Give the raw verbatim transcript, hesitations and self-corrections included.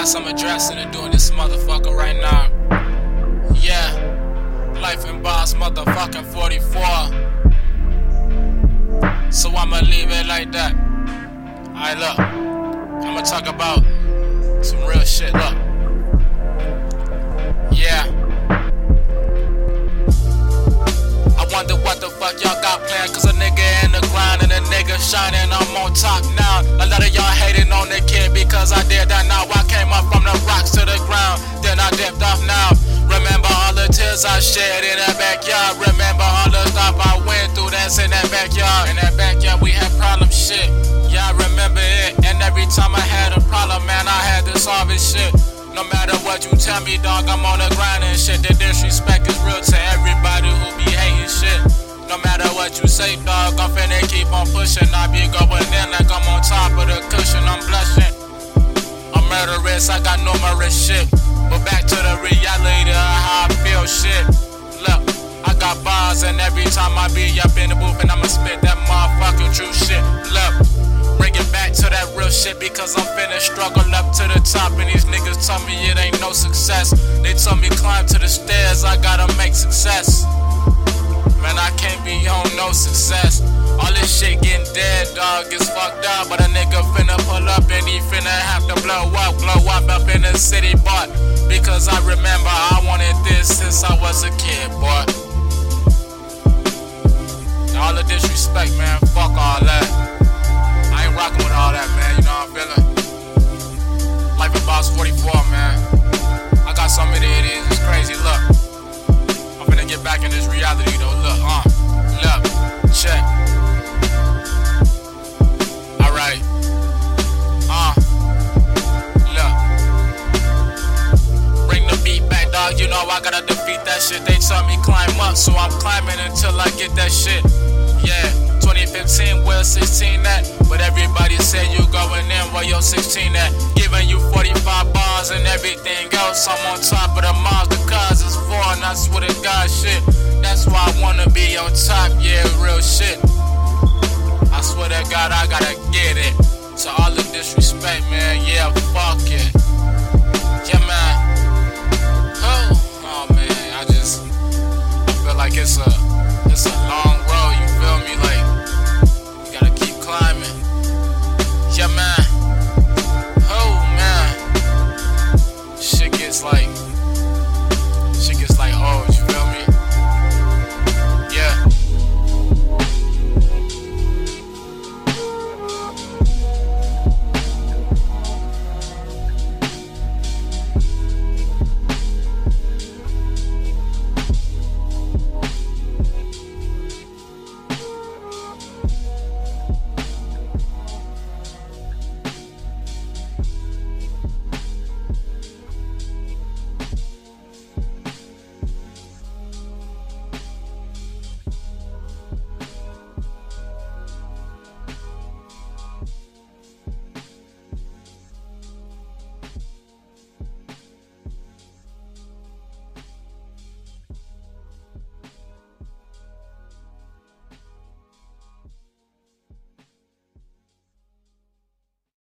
got some addressing and doing this motherfucker right now. Yeah, Life and Boss motherfucking forty-four. So I'ma leave it like that. Alright, look, I'ma talk about some real shit, look. Yeah. I wonder what the fuck y'all got planned, cause a nigga in the grind and a nigga shining, I'm on top now. A lot of y'all hating on the kid because I did that now. I came up from the rocks to the ground, then I dipped off now. Remember all the tears I shed in that backyard. Remember all the stuff I went through that's in that backyard. In that backyard we had problem shit. Yeah, I remember it. And every time I had a problem, man, I had to solve it shit. No matter what you tell me, dog, I'm on the grind and shit. The disrespect is real to everybody who be hating shit. No matter what you say, dog, I'm finna keep on pushing. I be going in like I'm on top of the cushion. I'm blushing. I'm murderous, I got numerous shit. But back to the reality of how I feel shit. Look, I got bars and every time I be up in the booth and I'ma spit that motherfucking true shit. Look, bring it back to that real shit because I'm finna struggle up to the top. And these niggas tell me it ain't no success. They tell me climb to the stairs, I gotta make success. Man, I can't be on no success. All this shit getting dead, dog, it's fucked up. But a nigga finna pull up and he finna have to blow up, glow up up in the city, but because I remember I wanted this since I was a kid, boy. All the disrespect, man, fuck all that. I ain't rocking with all that, man, you know how I'm feeling? Life and Boss forty-four, man. I got so many idiots, it's crazy, look. I'm finna get back in this reality, though, look, uh, look, check. Alright, uh, look. Bring the beat back, dog, you know I gotta defeat that shit. They tell me climb up, so I'm climbing until I get that shit. Yeah, twenty fifteen, where sixteen at? But everybody say you going in, where your sixteen at? Giving you forty-five bars and everything else. I'm on top of the Mars, the cars is four, and I swear to God shit. That's why I wanna be on top, yeah, real shit. I swear to God, I gotta get it. To all the disrespect, man, yeah, fuck it. Yeah, man. Oh, oh man, I just, I feel like it's a, it's a long road, you feel me? Like,